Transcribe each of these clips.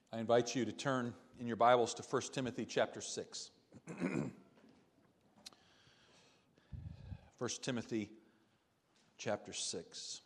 I invite you to turn in your Bibles to 1 Timothy chapter 6. 1 Timothy chapter 6.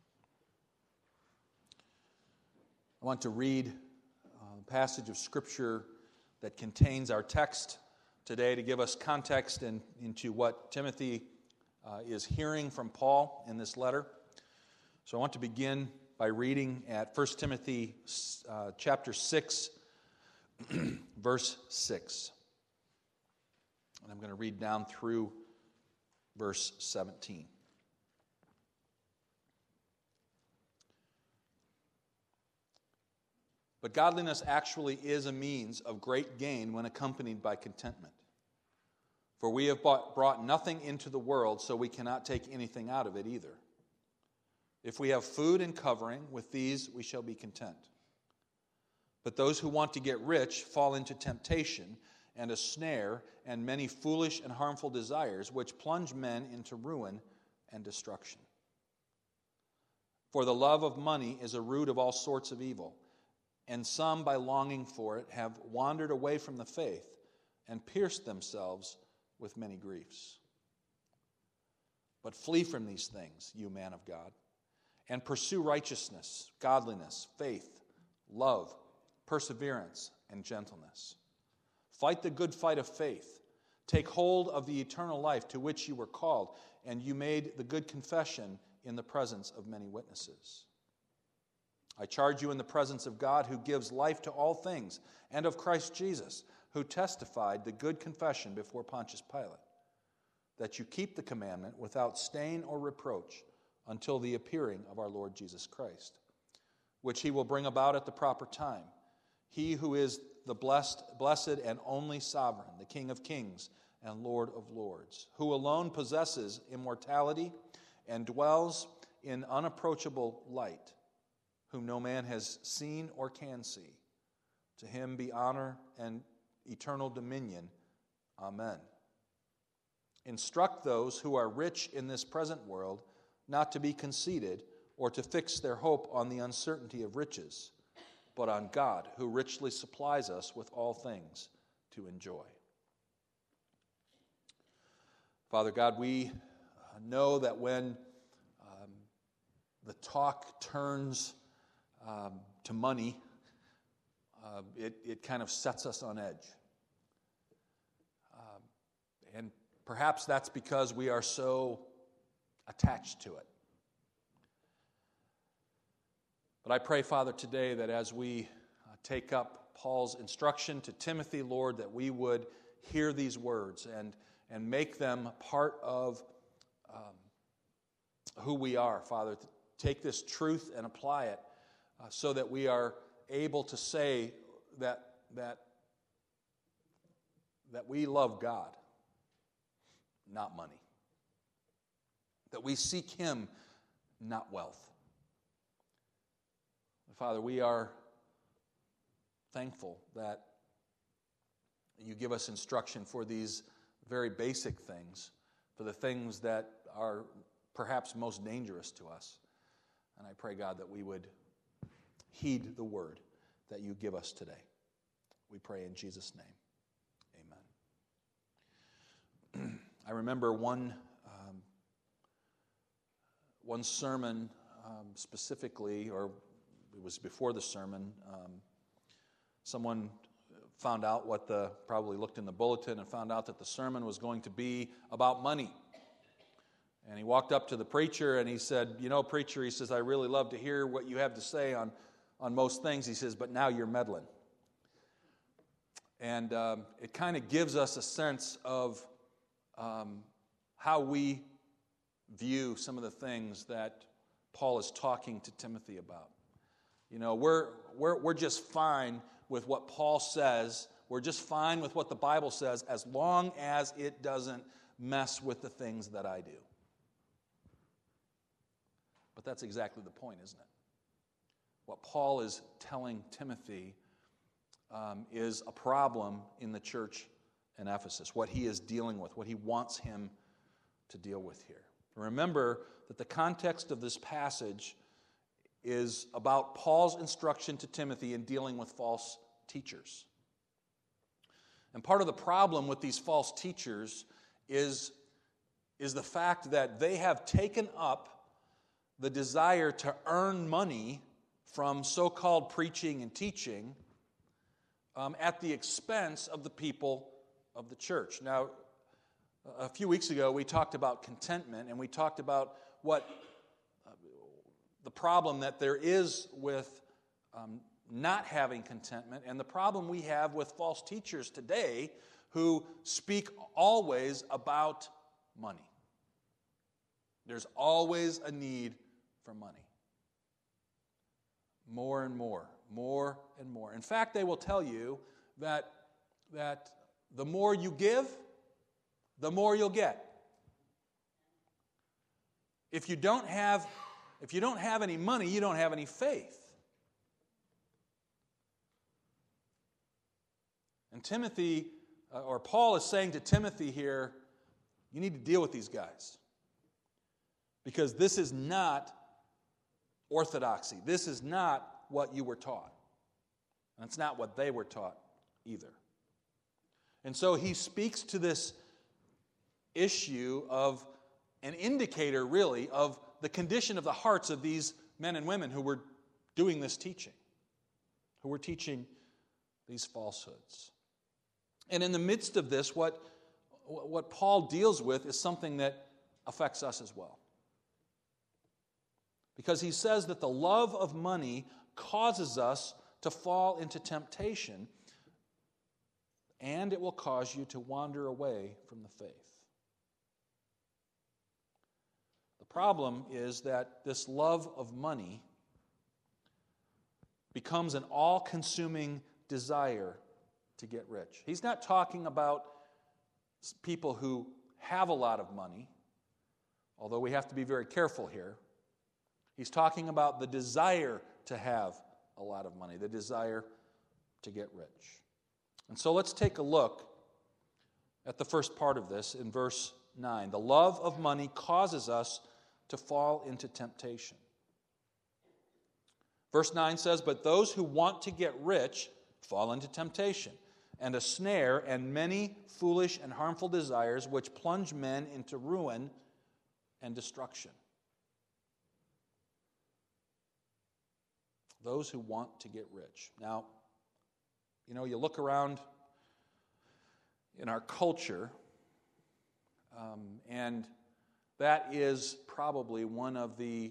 I want to read a passage of Scripture that contains our text today to give us context into what Timothy is hearing from Paul in this letter. So I want to begin by reading at 1 Timothy chapter 6, verse 6. And I'm going to read down through verse 17. But godliness actually is a means of great gain when accompanied by contentment. For we have brought nothing into the world, so we cannot take anything out of it either. If we have food and covering, with these we shall be content. But those who want to get rich fall into temptation and a snare and many foolish and harmful desires, which plunge men into ruin and destruction. For the love of money is a root of all sorts of evil, and some, by longing for it, have wandered away from the faith and pierced themselves with many griefs. But flee from these things, you man of God, and pursue righteousness, godliness, faith, love, perseverance, and gentleness. Fight the good fight of faith. Take hold of the eternal life to which you were called, and you made the good confession in the presence of many witnesses. I charge you in the presence of God, who gives life to all things, and of Christ Jesus, who testified the good confession before Pontius Pilate, that you keep the commandment without stain or reproach until the appearing of our Lord Jesus Christ, which he will bring about at the proper time. He who is the blessed and only sovereign, the King of kings and Lord of lords, who alone possesses immortality and dwells in unapproachable light, whom no man has seen or can see. To him be honor and eternal dominion. Amen. Instruct those who are rich in this present world not to be conceited or to fix their hope on the uncertainty of riches, but on God, who richly supplies us with all things to enjoy. Father God, we know that when the talk turns to money, it kind of sets us on edge. And perhaps that's because we are so attached to it. But I pray, Father, today that as we take up Paul's instruction to Timothy, Lord, that we would hear these words and make them part of who we are, Father. Take this truth and apply it so that we are able to say that we love God, not money. That we seek him, not wealth. Father, we are thankful that you give us instruction for these very basic things, for the things that are perhaps most dangerous to us. And I pray, God, that we would heed the word that you give us today. We pray in Jesus' name. Amen. I remember one sermon specifically, or it was before the sermon, someone found out probably looked in the bulletin and found out that the sermon was going to be about money. And he walked up to the preacher and he said, preacher, he says, I really love to hear what you have to say on most things. He says, but now you're meddling. And it kind of gives us a sense of how we view some of the things that Paul is talking to Timothy about. We're just fine with what Paul says. We're just fine with what the Bible says as long as it doesn't mess with the things that I do. But that's exactly the point, isn't it? What Paul is telling Timothy is a problem in the church in Ephesus, what he is dealing with, what he wants him to deal with here. Remember that the context of this passage is about Paul's instruction to Timothy in dealing with false teachers. And part of the problem with these false teachers is the fact that they have taken up the desire to earn money from so-called preaching and teaching at the expense of the people of the church. Now, a few weeks ago, we talked about contentment, and we talked about what the problem that there is with not having contentment, and the problem we have with false teachers today who speak always about money. There's always a need for money. More and more, more and more. In fact, they will tell you that the more you give, the more you'll get. If you don't have any money, you don't have any faith. And Timothy, or Paul is saying to Timothy here, you need to deal with these guys. Because this is not orthodoxy. This is not what you were taught. And it's not what they were taught either. And so he speaks to this issue of an indicator, really, of the condition of the hearts of these men and women who were doing this teaching, who were teaching these falsehoods. And in the midst of this, what Paul deals with is something that affects us as well. Because he says that the love of money causes us to fall into temptation, and it will cause you to wander away from the faith. The problem is that this love of money becomes an all-consuming desire to get rich. He's not talking about people who have a lot of money, although we have to be very careful here. He's talking about the desire to have a lot of money, the desire to get rich. And so let's take a look at the first part of this in verse 9. The love of money causes us to fall into temptation. Verse 9 says, "But those who want to get rich fall into temptation, and a snare, and many foolish and harmful desires, which plunge men into ruin and destruction." Those who want to get rich. Now, you look around in our culture, and that is probably one of the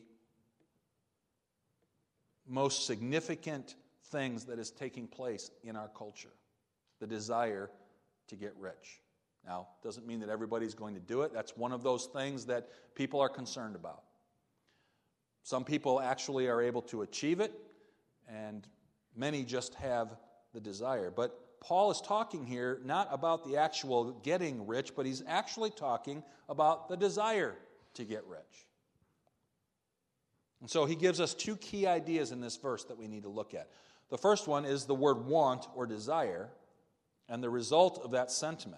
most significant things that is taking place in our culture, the desire to get rich. Now, doesn't mean that everybody's going to do it. That's one of those things that people are concerned about. Some people actually are able to achieve it, and many just have the desire. But Paul is talking here not about the actual getting rich, but he's actually talking about the desire to get rich. And so he gives us two key ideas in this verse that we need to look at. The first one is the word want or desire and the result of that sentiment.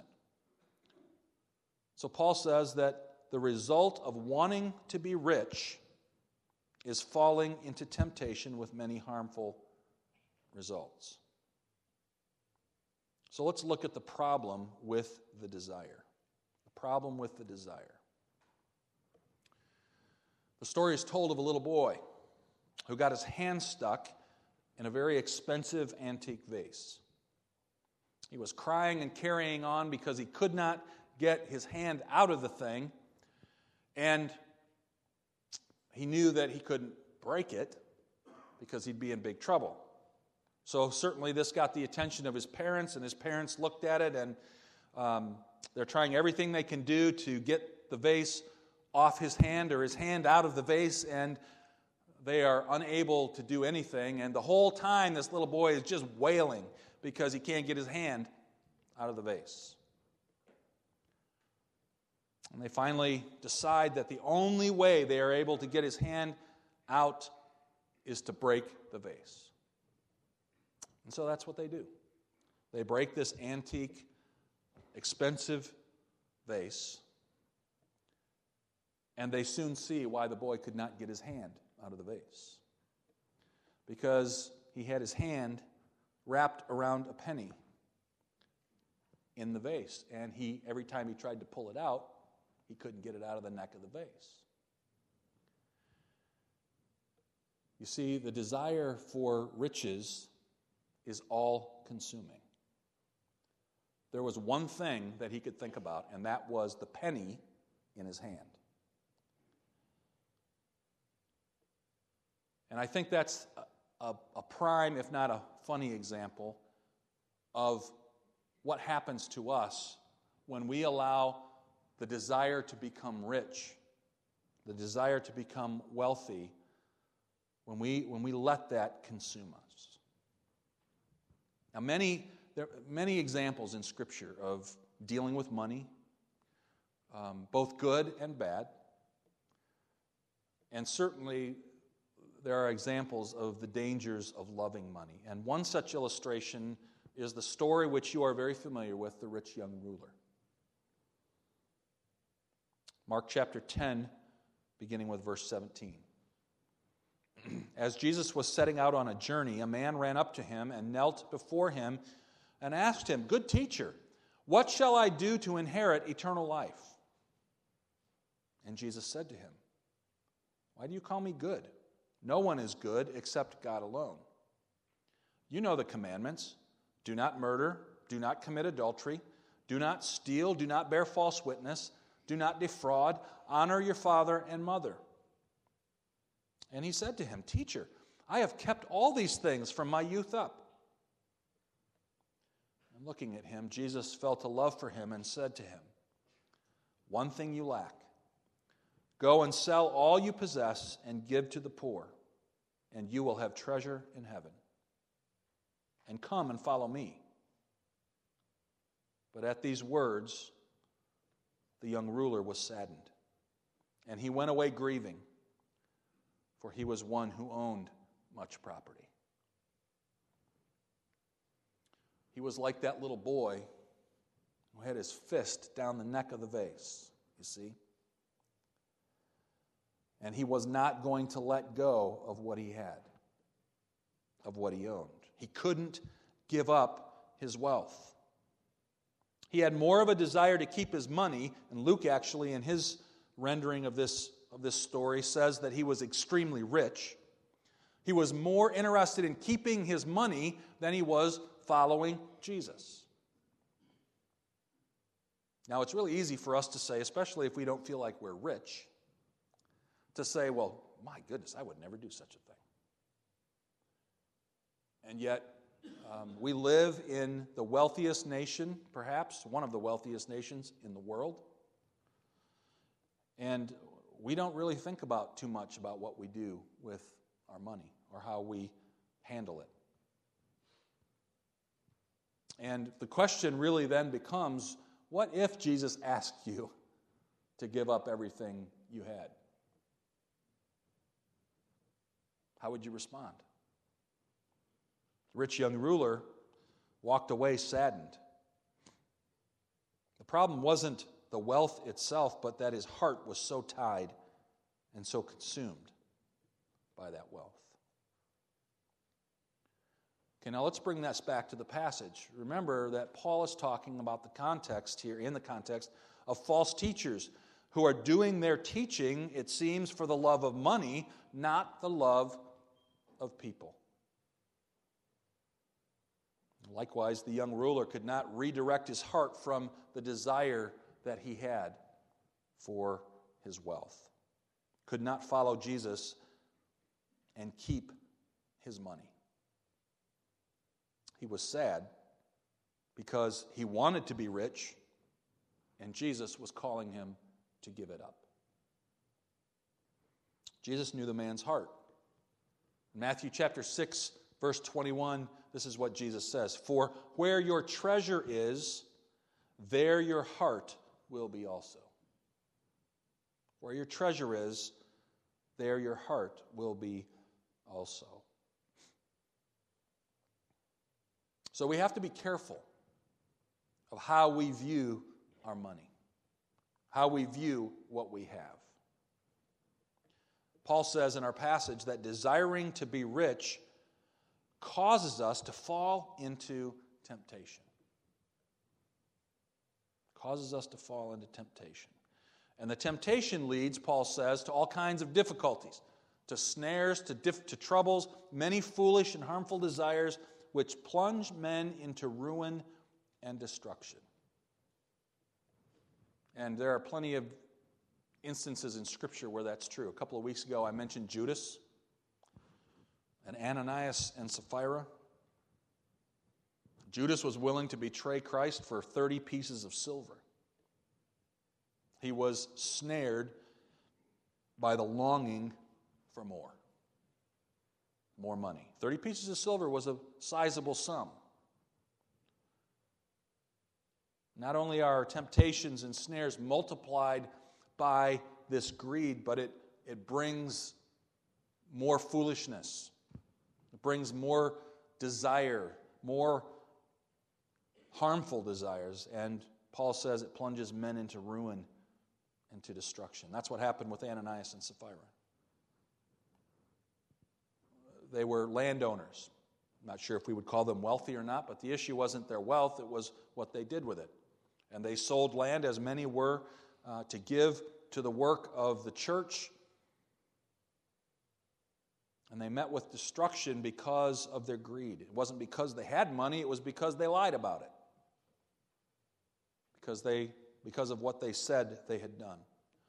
So Paul says that the result of wanting to be rich is falling into temptation with many harmful results. So let's look at the problem with the desire. The problem with the desire. The story is told of a little boy who got his hand stuck in a very expensive antique vase. He was crying and carrying on because he could not get his hand out of the thing, and he knew that he couldn't break it because he'd be in big trouble. So certainly this got the attention of his parents, and his parents looked at it, and they're trying everything they can do to get the vase off his hand or his hand out of the vase, and they are unable to do anything. And the whole time this little boy is just wailing because he can't get his hand out of the vase. And they finally decide that the only way they are able to get his hand out is to break the vase. And so that's what they do. They break this antique, expensive vase, and they soon see why the boy could not get his hand out of the vase. because he had his hand wrapped around a penny in the vase. And every time he tried to pull it out, he couldn't get it out of the neck of the vase. You see, the desire for riches is all-consuming. There was one thing that he could think about, and that was the penny in his hand. And I think that's a prime, if not a funny example of what happens to us when we allow the desire to become rich, the desire to become wealthy, when we let that consume us. Now, there are many examples in Scripture of dealing with money, both good and bad. And certainly, there are examples of the dangers of loving money. And one such illustration is the story which you are very familiar with, the rich young ruler. Mark chapter 10, beginning with verse 17. As Jesus was setting out on a journey, a man ran up to him and knelt before him and asked him, "Good teacher, what shall I do to inherit eternal life?" And Jesus said to him, "Why do you call me good? No one is good except God alone. You know the commandments. Do not murder, do not commit adultery, do not steal, do not bear false witness, do not defraud, honor your father and mother." And he said to him, "Teacher, I have kept all these things from my youth up." And looking at him, Jesus felt a love for him and said to him, "One thing you lack. Go and sell all you possess and give to the poor, and you will have treasure in heaven. And come and follow me." But at these words, the young ruler was saddened, and he went away grieving, for he was one who owned much property. He was like that little boy who had his fist down the neck of the vase, you see. And he was not going to let go of what he had, of what he owned. He couldn't give up his wealth. He had more of a desire to keep his money, and Luke actually, in his rendering of this story, says that he was extremely rich. He was more interested in keeping his money than he was following Jesus. Now, it's really easy for us to say, especially if we don't feel like we're rich, to say, well, my goodness, I would never do such a thing. And yet, we live in the wealthiest nation, perhaps, one of the wealthiest nations in the world. And we don't really think about too much about what we do with our money or how we handle it. And the question really then becomes, what if Jesus asked you to give up everything you had? How would you respond? The rich young ruler walked away saddened. The problem wasn't the wealth itself, but that his heart was so tied and so consumed by that wealth. Okay, now let's bring that back to the passage. Remember that Paul is talking about the context here, in the context of false teachers who are doing their teaching, it seems, for the love of money, not the love of people. Likewise, the young ruler could not redirect his heart from the desire that he had for his wealth. Could not follow Jesus and keep his money. He was sad because he wanted to be rich, and Jesus was calling him to give it up. Jesus knew the man's heart. In Matthew chapter 6, verse 21, this is what Jesus says, "For where your treasure is, there your heart will be also." Where your treasure is, there your heart will be also. So we have to be careful of how we view our money, how we view what we have. Paul says in our passage that desiring to be rich causes us to fall into temptation. Causes us to fall into temptation. And the temptation leads, Paul says, to all kinds of difficulties, to snares, to troubles, many foolish and harmful desires, which plunge men into ruin and destruction. And there are plenty of instances in Scripture where that's true. A couple of weeks ago, I mentioned Judas and Ananias and Sapphira. Judas was willing to betray Christ for 30 pieces of silver. He was snared by the longing for more money. 30 pieces of silver was a sizable sum. Not only are temptations and snares multiplied by this greed, but it brings more foolishness. It brings more desire, more harmful desires, and Paul says it plunges men into ruin and to destruction. That's what happened with Ananias and Sapphira. They were landowners. I'm not sure if we would call them wealthy or not, but the issue wasn't their wealth, it was what they did with it. And they sold land, as many were, to give to the work of the church. And they met with destruction because of their greed. It wasn't because they had money, it was because they lied about it. Because of what they said they had done.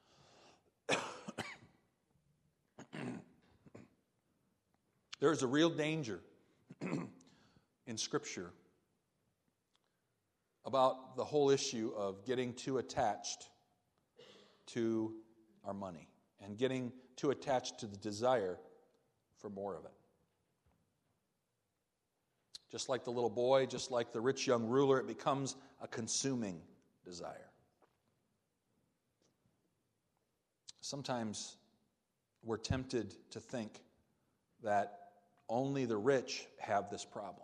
There is a real danger in Scripture about the whole issue of getting too attached to our money and getting too attached to the desire for more of it. Just like the little boy, just like the rich young ruler, it becomes a consuming desire. Sometimes we're tempted to think that only the rich have this problem.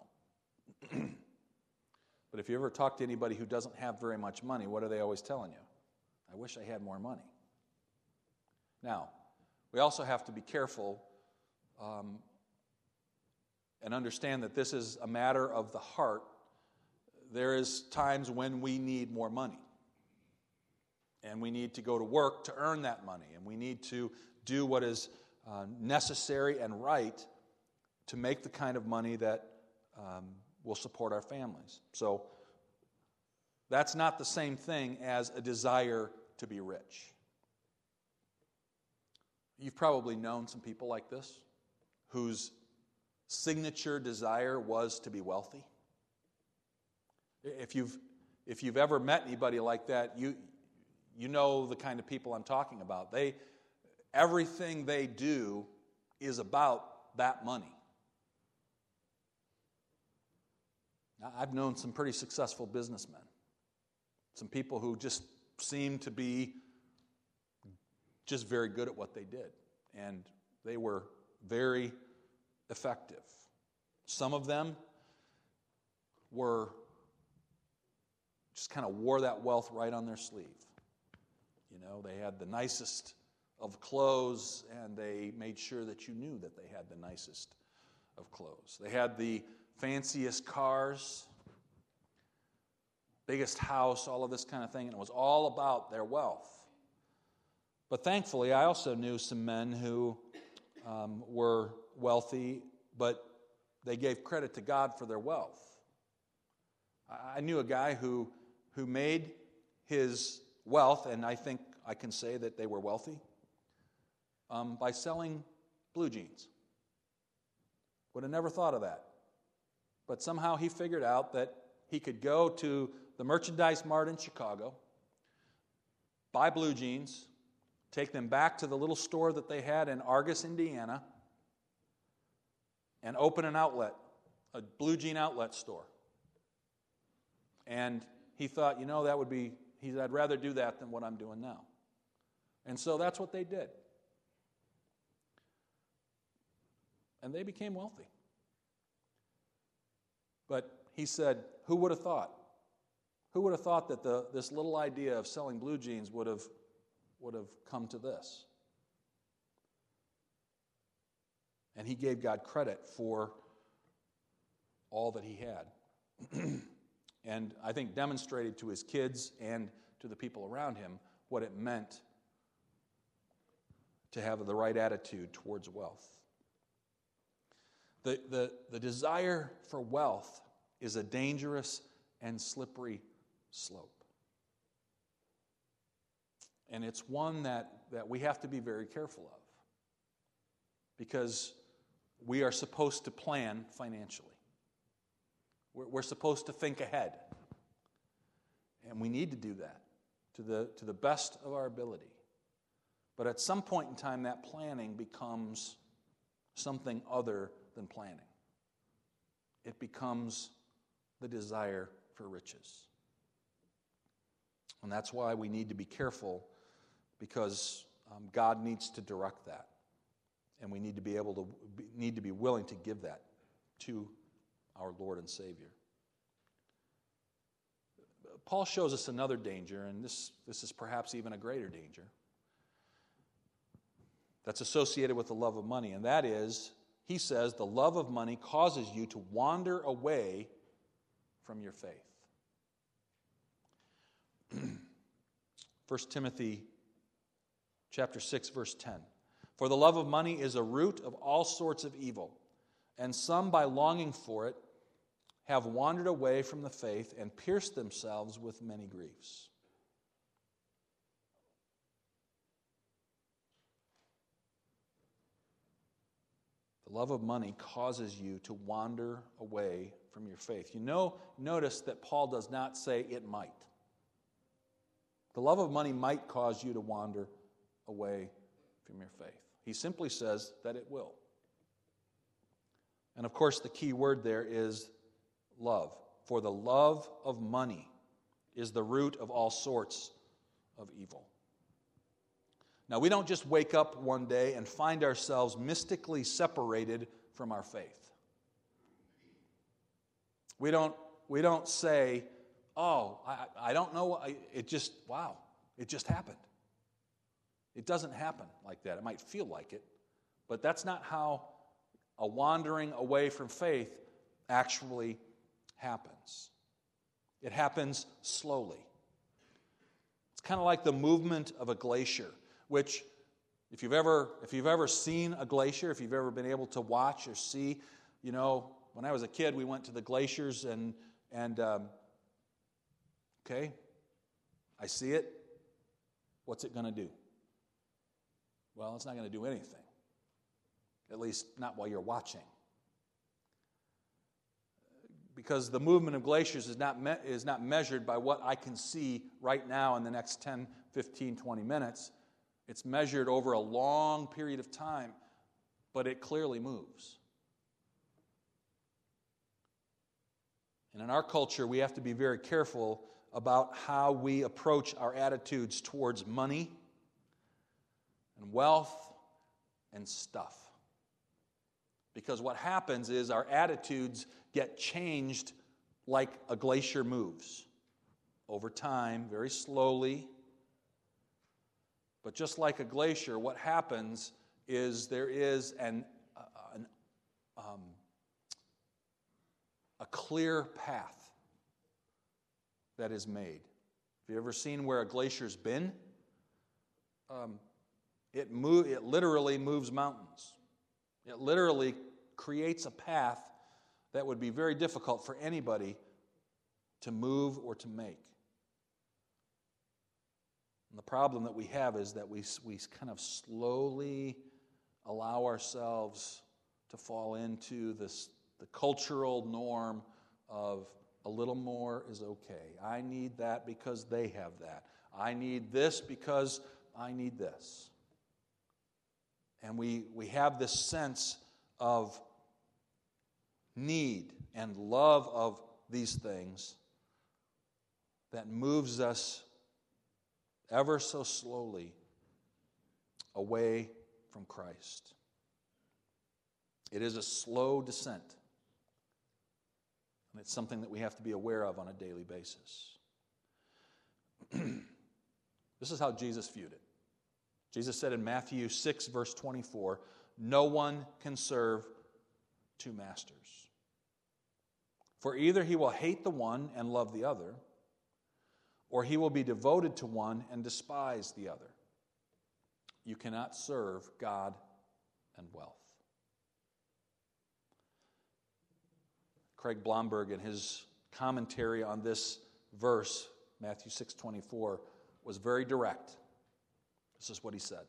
But if you ever talk to anybody who doesn't have very much money, what are they always telling you? I wish I had more money. Now, we also have to be careful and understand that this is a matter of the heart. There is times when we need more money. And we need to go to work to earn that money. And we need to do what is necessary and right to make the kind of money that will support our families. So that's not the same thing as a desire to be rich. You've probably known some people like this whose signature desire was to be wealthy. If you've ever met anybody like that, you know the kind of people I'm talking about. Everything they do is about that money. Now, I've known some pretty successful businessmen, some people who just seemed to be just very good at what they did, and they were very effective. Some of them were just kind of wore that wealth right on their sleeve. You know, they had the nicest of clothes, and they made sure that you knew that they had the nicest of clothes. They had the fanciest cars, biggest house, all of this kind of thing, and it was all about their wealth. But thankfully, I also knew some men who were wealthy, but they gave credit to God for their wealth. I knew a guy who made his wealth, and I think I can say that they were wealthy, by selling blue jeans. Would have never thought of that. But somehow he figured out that he could go to the Merchandise Mart in Chicago, buy blue jeans, take them back to the little store that they had in Argus, Indiana, and open an outlet, a blue jean outlet store. And he thought, I'd rather do that than what I'm doing now. And so that's what they did. And they became wealthy. But he said, who would have thought? Who would have thought that this little idea of selling blue jeans would have come to this? And he gave God credit for all that he had. And I think demonstrated to his kids and to the people around him what it meant to have the right attitude towards wealth. The desire for wealth is a dangerous and slippery slope. And it's one that we have to be very careful of, because we are supposed to plan financially. We're supposed to think ahead. And we need to do that to the best of our ability. But at some point in time, that planning becomes something other than planning. It becomes the desire for riches. And that's why we need to be careful, because God needs to direct that. And we need to be willing to give that to our Lord and Savior. Paul shows us another danger, and this is perhaps even a greater danger, that's associated with the love of money. And that is, he says, the love of money causes you to wander away from your faith. 1 Timothy chapter 6, verse 10. For the love of money is a root of all sorts of evil, and some, by longing for it, have wandered away from the faith and pierced themselves with many griefs. The love of money causes you to wander away from your faith. Notice that Paul does not say it might. The love of money might cause you to wander away from your faith. He simply says that it will. And of course, the key word there is love. For the love of money is the root of all sorts of evil. Now, we don't just wake up one day and find ourselves mystically separated from our faith. We don't say, oh, I don't know, it just happened. It doesn't happen like that. It might feel like it, but that's not how a wandering away from faith actually happens. It happens slowly. It's kind of like the movement of a glacier, which, if you've ever seen a glacier, if you've ever been able to watch or see, when I was a kid, we went to the glaciers and okay, I see it. What's it going to do? Well, it's not going to do anything. At least not while you're watching. Because the movement of glaciers is not measured by what I can see right now in the next 10, 15, 20 minutes. It's measured over a long period of time, but it clearly moves. And in our culture, we have to be very careful about how we approach our attitudes towards money and wealth and stuff. Because what happens is our attitudes get changed like a glacier moves over time, very slowly. But just like a glacier, what happens is there is a clear path that is made. Have you ever seen where a glacier's been? It literally moves mountains. It literally creates a path that would be very difficult for anybody to move or to make. And the problem that we have is that we kind of slowly allow ourselves to fall into the cultural norm of a little more is okay. I need that because they have that. I need this because I need this. And we have this sense of need and love of these things that moves us ever so slowly away from Christ. It is a slow descent. And it's something that we have to be aware of on a daily basis. This is how Jesus viewed it. Jesus said in Matthew 6, verse 24, "No one can serve two masters." For either he will hate the one and love the other, or he will be devoted to one and despise the other. You cannot serve God and wealth. Craig Blomberg, in his commentary on this verse, Matthew 6:24, was very direct. This is what he said.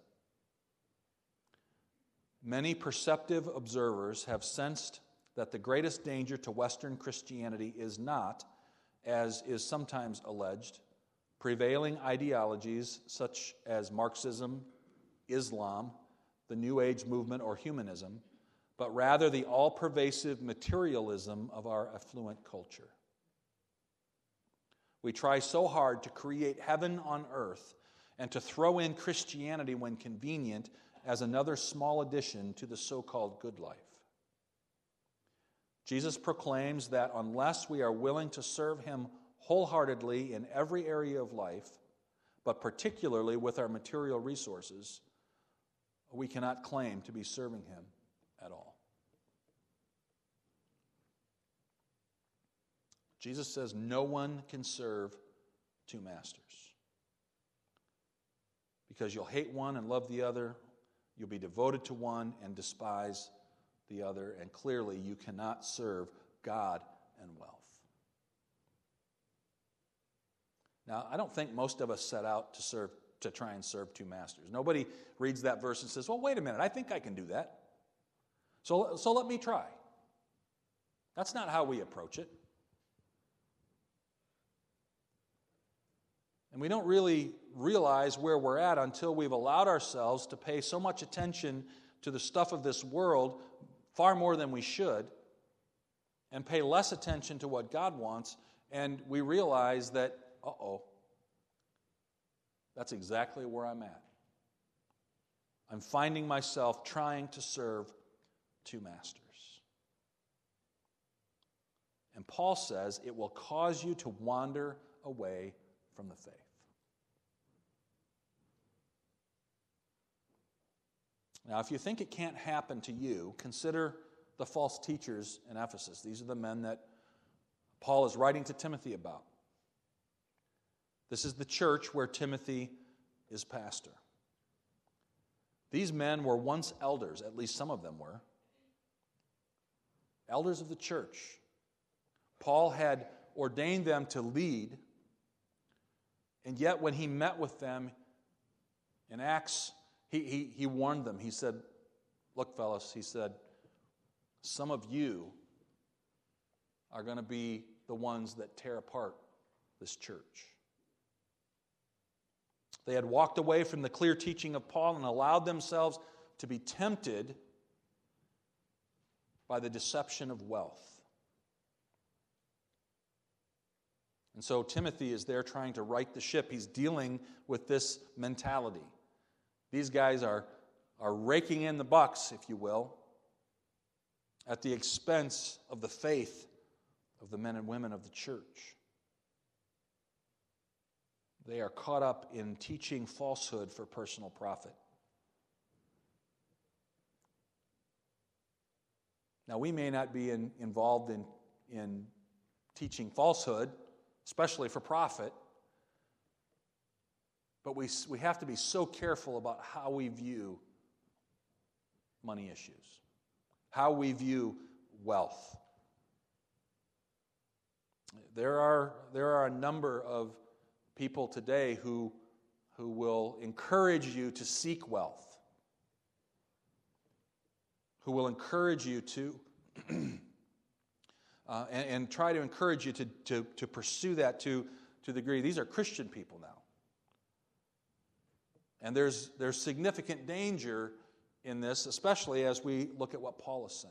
Many perceptive observers have sensed that the greatest danger to Western Christianity is not, as is sometimes alleged, prevailing ideologies such as Marxism, Islam, the New Age movement, or humanism, but rather the all-pervasive materialism of our affluent culture. We try so hard to create heaven on earth and to throw in Christianity when convenient as another small addition to the so-called good life. Jesus proclaims that unless we are willing to serve Him wholeheartedly in every area of life, but particularly with our material resources, we cannot claim to be serving Him at all. Jesus says no one can serve two masters. Because you'll hate one and love the other, you'll be devoted to one and despise the other, and clearly you cannot serve God and wealth. Now, I don't think most of us set out to try and serve two masters. Nobody reads that verse and says, well, wait a minute, I think I can do that. So let me try. That's not how we approach it. And we don't really realize where we're at until we've allowed ourselves to pay so much attention to the stuff of this world, far more than we should, and pay less attention to what God wants, and we realize that, that's exactly where I'm at. I'm finding myself trying to serve two masters. And Paul says it will cause you to wander away from the faith. Now, if you think it can't happen to you, consider the false teachers in Ephesus. These are the men that Paul is writing to Timothy about. This is the church where Timothy is pastor. These men were once elders, at least some of them were. Elders of the church. Paul had ordained them to lead, and yet when he met with them in Acts, he warned them. He said, look, fellas, he said, some of you are going to be the ones that tear apart this church. They had walked away from the clear teaching of Paul and allowed themselves to be tempted by the deception of wealth. And so Timothy is there trying to right the ship. He's dealing with this mentality. These guys are raking in the bucks, if you will, at the expense of the faith of the men and women of the church. They are caught up in teaching falsehood for personal profit. Now, we may not be involved in teaching falsehood, especially for profit, but we have to be so careful about how we view money issues, how we view wealth. There are a number of people today who will encourage you to seek wealth, who will encourage you to and try to encourage you to pursue that to the degree. These are Christian people now. And there's significant danger in this, especially as we look at what Paul is saying.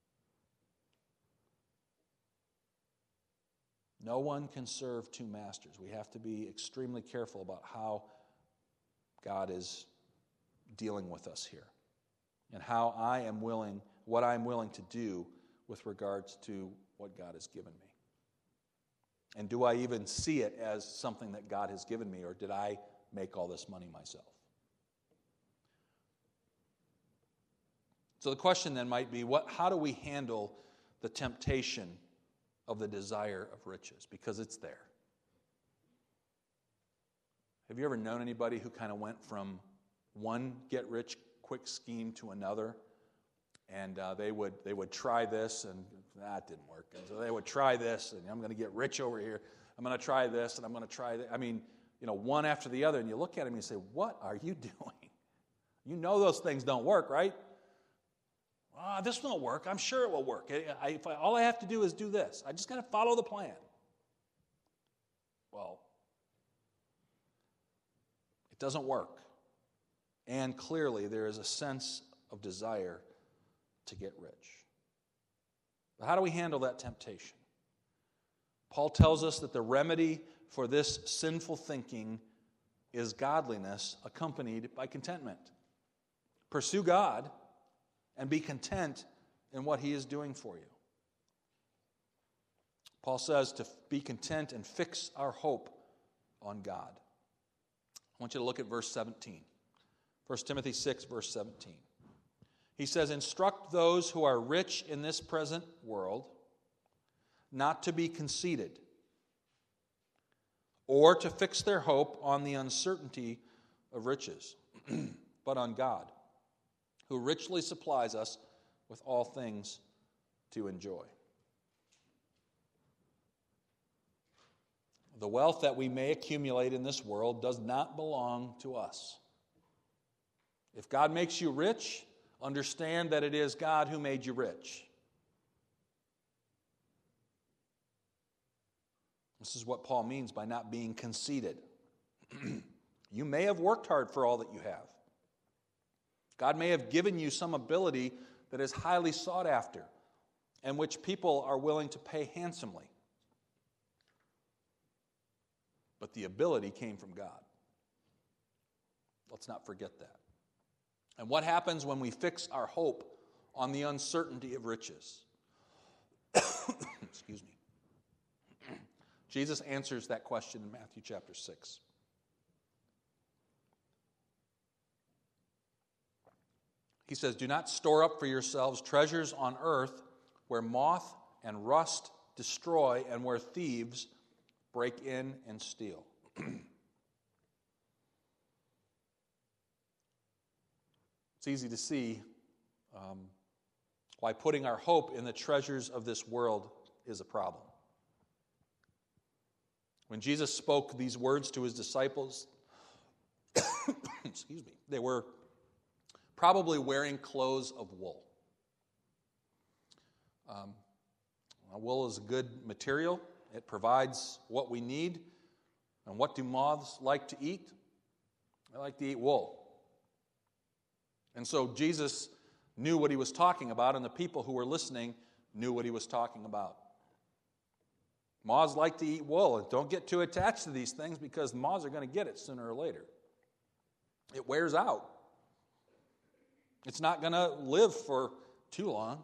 No one can serve two masters. We have to be extremely careful about how God is dealing with us here and how what I'm willing to do with regards to what God has given me. And do I even see it as something that God has given me, or did I make all this money myself? So the question then might be, how do we handle the temptation of the desire of riches, because it's there. Have you ever known anybody who kind of went from one get-rich-quick scheme to another? And they would try this, and that didn't work. And so they would try this, and I'm going to get rich over here. I'm going to try this, and I'm going to try that. I mean, one after the other. And you look at them and you say, what are you doing? You know those things don't work, right? This won't work. I'm sure it will work. All I have to do is do this. I just got to follow the plan. Well, it doesn't work. And clearly there is a sense of desire to get rich. But how do we handle that temptation? Paul tells us that the remedy for this sinful thinking is godliness accompanied by contentment. Pursue God and be content in what He is doing for you. Paul says to be content and fix our hope on God. I want you to look at verse 17. 1 Timothy 6, verse 17. He says, instruct those who are rich in this present world not to be conceited, or to fix their hope on the uncertainty of riches, but on God, who richly supplies us with all things to enjoy. The wealth that we may accumulate in this world does not belong to us. If God makes you rich, understand that it is God who made you rich. This is what Paul means by not being conceited. You may have worked hard for all that you have. God may have given you some ability that is highly sought after and which people are willing to pay handsomely. But the ability came from God. Let's not forget that. And what happens when we fix our hope on the uncertainty of riches? Excuse me. Jesus answers that question in Matthew chapter 6. He says, do not store up for yourselves treasures on earth where moth and rust destroy and where thieves break in and steal. It's easy to see why putting our hope in the treasures of this world is a problem. When Jesus spoke these words to his disciples, excuse me, they were probably wearing clothes of wool. Wool is a good material. It provides what we need. And what do moths like to eat? They like to eat wool. And so Jesus knew what he was talking about, and the people who were listening knew what he was talking about. Moths like to eat wool, and don't get too attached to these things because moths are going to get it sooner or later. It wears out. It's not going to live for too long.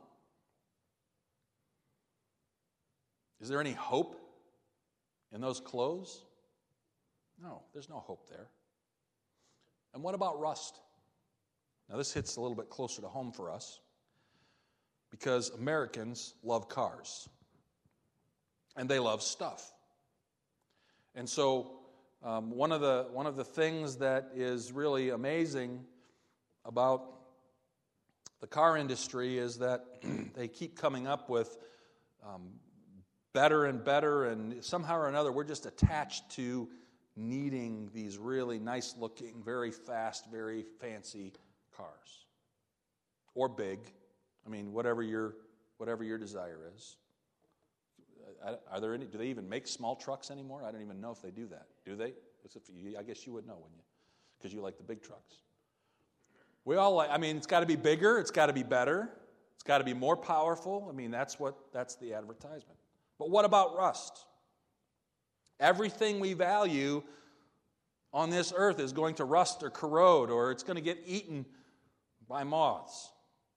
Is there any hope in those clothes? No, there's no hope there. And what about rust? Now, this hits a little bit closer to home for us because Americans love cars and they love stuff. And so one of the things that is really amazing about the car industry is that they keep coming up with better and better, and somehow or another we're just attached to needing these really nice looking, very fast, very fancy cars. Or big. I mean, whatever your desire is. Are there any? Do they even make small trucks anymore? I don't even know if they do that. Do they? I guess you would know, wouldn't you? Because you like the big trucks. We all like. I mean, it's got to be bigger. It's got to be better. It's got to be more powerful. I mean, that's the advertisement. But what about rust? Everything we value on this earth is going to rust or corrode, or it's going to get eaten by moths.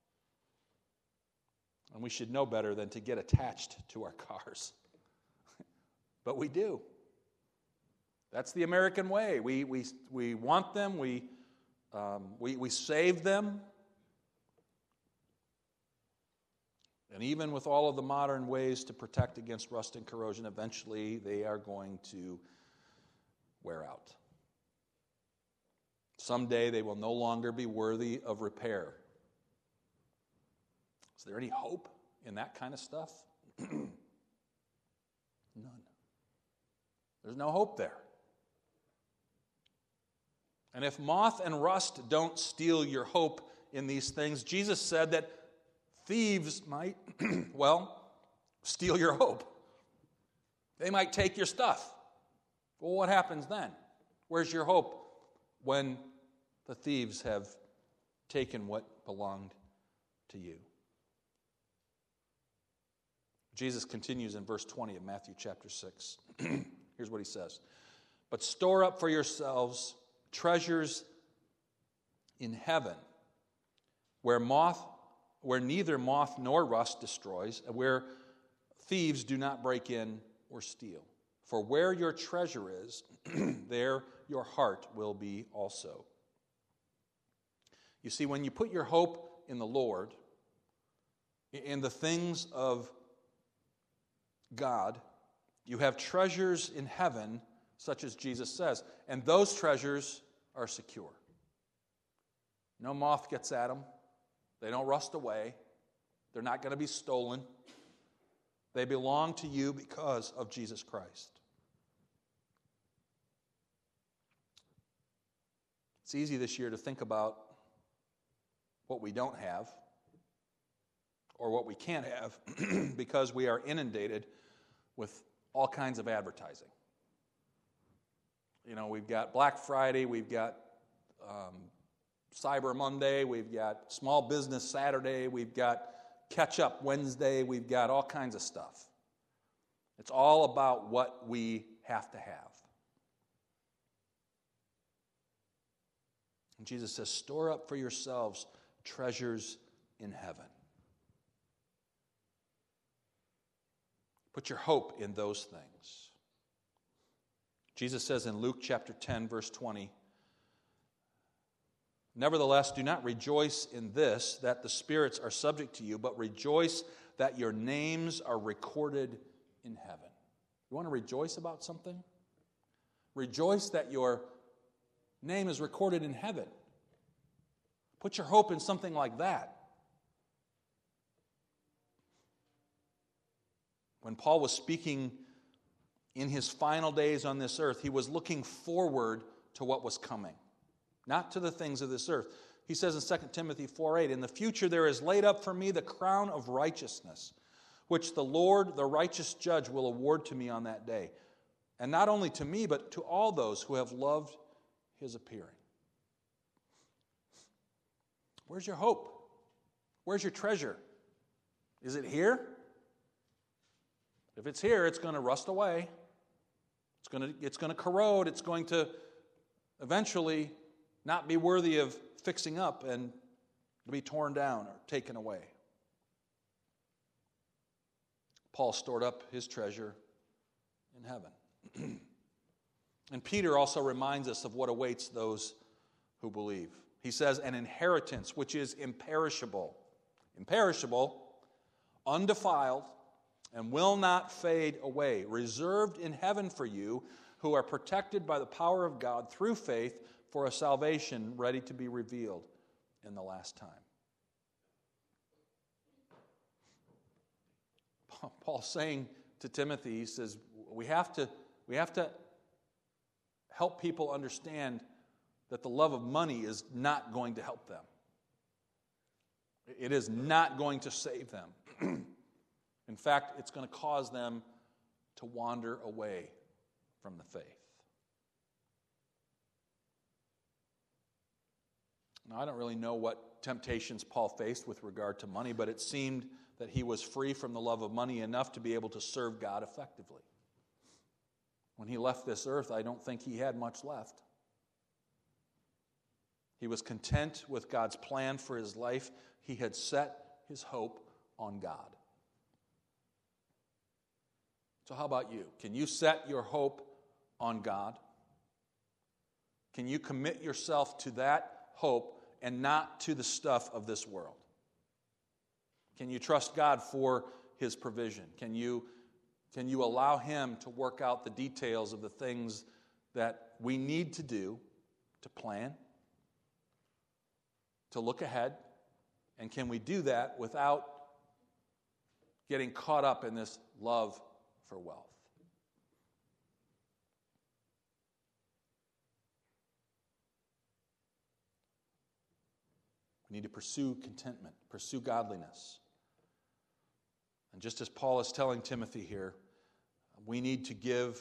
And we should know better than to get attached to our cars. But we do. That's the American way. We want them. We save them. And even with all of the modern ways to protect against rust and corrosion, eventually they are going to wear out. Someday they will no longer be worthy of repair. Is there any hope in that kind of stuff? None. There's no hope there. And if moth and rust don't steal your hope in these things, Jesus said that thieves might, steal your hope. They might take your stuff. Well, what happens then? Where's your hope when the thieves have taken what belonged to you? Jesus continues in verse 20 of Matthew chapter 6. Here's what he says. But store up for yourselves treasures in heaven, where neither moth nor rust destroys, and where thieves do not break in or steal. For where your treasure is, there your heart will be also. You see, when you put your hope in the Lord, in the things of God, you have treasures in heaven, such as Jesus says, and those treasures are secure. No moth gets at them. They don't rust away. They're not going to be stolen. They belong to you because of Jesus Christ. It's easy this year to think about what we don't have or what we can't have because we are inundated with all kinds of advertising. You know, we've got Black Friday, we've got Cyber Monday, we've got Small Business Saturday, we've got Catch Up Wednesday, we've got all kinds of stuff. It's all about what we have to have. And Jesus says, store up for yourselves treasures in heaven. Put your hope in those things. Jesus says in Luke chapter 10, verse 20, nevertheless, do not rejoice in this, that the spirits are subject to you, but rejoice that your names are recorded in heaven. You want to rejoice about something? Rejoice that your name is recorded in heaven. Put your hope in something like that. When Paul was speaking in his final days on this earth, he was looking forward to what was coming, not to the things of this earth. He says in 2 Timothy 4:8, in the future there is laid up for me the crown of righteousness, which the Lord, the righteous judge, will award to me on that day. And not only to me, but to all those who have loved his appearing. Where's your hope? Where's your treasure? Is it here? If it's here, it's going to rust away. It's going to corrode. It's going to eventually not be worthy of fixing up and be torn down or taken away. Paul stored up his treasure in heaven. And Peter also reminds us of what awaits those who believe. He says, an inheritance which is imperishable, undefiled, and will not fade away, reserved in heaven for you, who are protected by the power of God through faith for a salvation ready to be revealed in the last time. Paul's saying to Timothy, he says, we have to help people understand that the love of money is not going to help them. It is not going to save them. In fact, it's going to cause them to wander away from the faith. Now, I don't really know what temptations Paul faced with regard to money, but it seemed that he was free from the love of money enough to be able to serve God effectively. When he left this earth, I don't think he had much left. He was content with God's plan for his life. He had set his hope on God. So how about you? Can you set your hope on God? Can you commit yourself to that hope and not to the stuff of this world? Can you trust God for His provision? Can you allow Him to work out the details of the things that we need to do to plan, to look ahead? And can we do that without getting caught up in this love for wealth? We need to pursue contentment, pursue godliness. And just as Paul is telling Timothy here, we need to give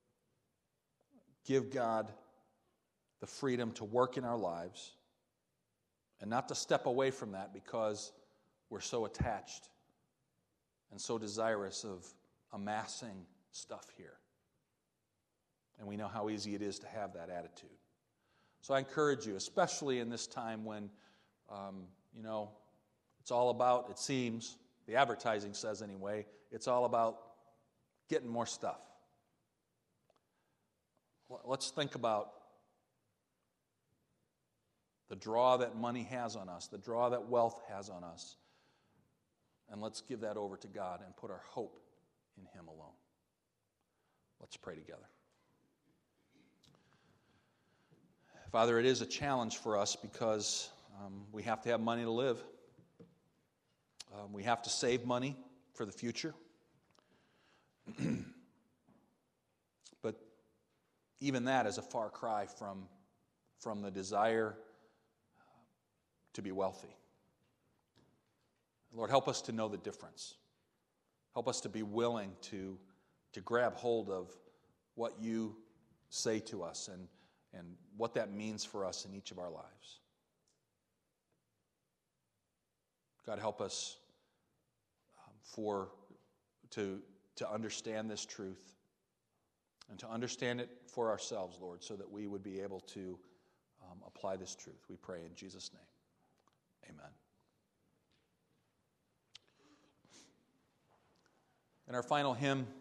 God the freedom to work in our lives and not to step away from that because we're so attached and so desirous of amassing stuff here. And we know how easy it is to have that attitude. So I encourage you, especially in this time when, it's all about, it seems, the advertising says anyway, it's all about getting more stuff. Let's think about the draw that money has on us, the draw that wealth has on us, and let's give that over to God and put our hope in Him alone. Let's pray together. Father, it is a challenge for us because we have to have money to live. We have to save money for the future. But even that is a far cry from the desire to be wealthy. Lord, help us to know the difference. Help us to be willing to grab hold of what you say to us and what that means for us in each of our lives. God, help us to understand this truth and to understand it for ourselves, Lord, so that we would be able to apply this truth. We pray in Jesus' name. Amen. In our final hymn,